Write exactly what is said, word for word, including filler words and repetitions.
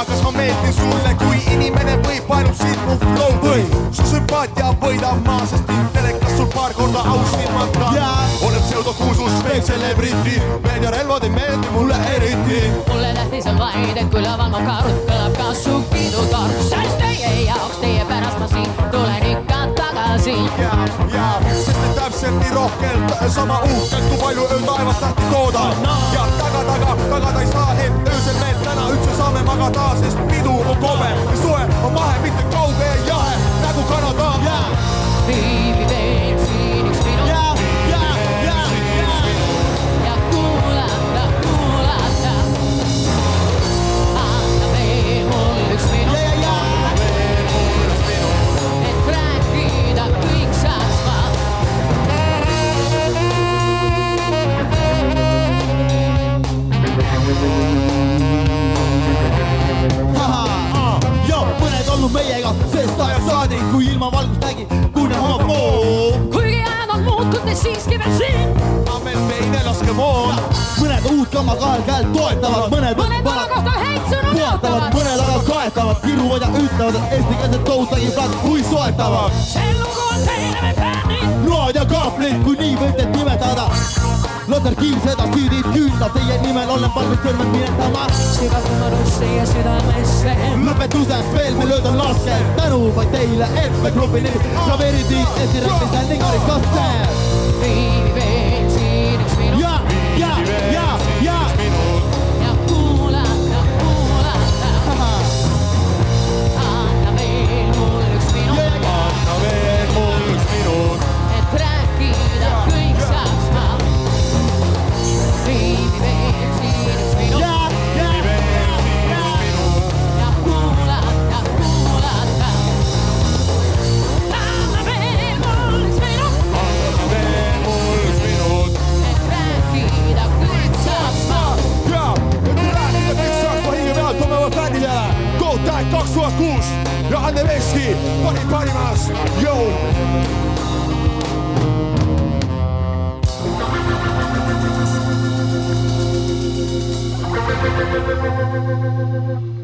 kas ma meeldin sulle, kui inimene võib ainult sind mu flow või su sümpaatia võidab ma, sest intelekas sul paar korda ausilmata oled pseudokuusus veel celebrity, meediarelvad ei meeldi mulle eriti. Mulle tähtis on vaid, et kui laval ma karud, kõlab ka su kiidutorg, sest teie jaoks, teie pärast ma siin tulen ikka tagasi. Ja, ja, sest et täpselt nii rohkelt sama uhkelt, kui palju öö taevas tahti tooda ja taga, taga, tagada ei saa, et öösel meil täna üldse saame magada, sest pidu on kobe ja suhe on mahe, mitte kauge ja jahe nagu Kanada. Viibi veel siin üks minut ja, ja, ja, ja. ja kuulata, kuulata. Anna veel mul üks minut ja, ja, ja. et rääkida kõik saaks ma. Mõned olnud meiega, sest aja saadi, kui ilma valgust nägi, kunne oma pool. Kuigi ajad on muutunud, ne siiski veel siin. Amen teine laske moon. Mõned uut kama kahel käel toetavad, mõned Mõned vana kohta häid sõnu nõutavad. Mõned aga kaetavad, kiruvad ja ütlevad, et eestikeelset toutagi plaat kui soetavad. See lugu on teile me fännid. Noad ja kaaplid, kui nii võid teid nimetada. Lotar kiil seda süüdid küünda, teie nimel olen valmis sõrmed minetama. Sügav mõnus teie südamesse. Lõpetuseks veel me löödan laske, tänu vaid teile, et me klubi nimi klaveridi, et ei rääkida ning harikasse. Viibi veel siin üks minut ja, ja, ja, ja. ja kuulata, kuulata. Anna veel mul üks minut Anna veel mul üks minut et rääkida kõik saaks ma. Viibi veel siin üks minut ja, ja, ja. ja kuulata, kuulata. Anna veel mul üks minut Anna veel mul üks minut et rääkida kõik saaks ma. ja, et rääkida kõik saaks ma hinge pealt oma fännidele. Go-Tag kaks tuhat kuus ja Anne Veski parim parimas, jõu. Thank you.